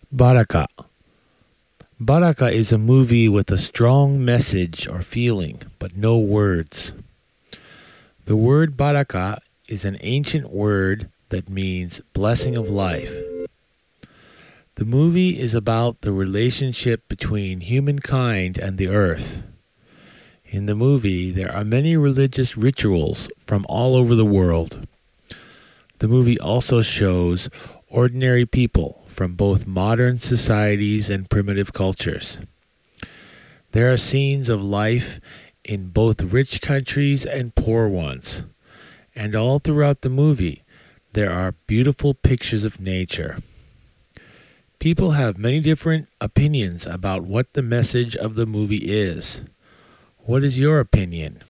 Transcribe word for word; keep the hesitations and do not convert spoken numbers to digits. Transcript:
Baraka. Baraka is a movie with a strong message or feeling, but no words. The word baraka is an ancient word that means blessing of life. The movie is about the relationship between humankind and the earth. In the movie, there are many religious rituals from all over the world. The movie also shows ordinary people from both modern societies and primitive cultures. There are scenes of life in both rich countries and poor ones. And all throughout the movie, there are beautiful pictures of nature. People have many different opinions about what the message of the movie is. What is your opinion?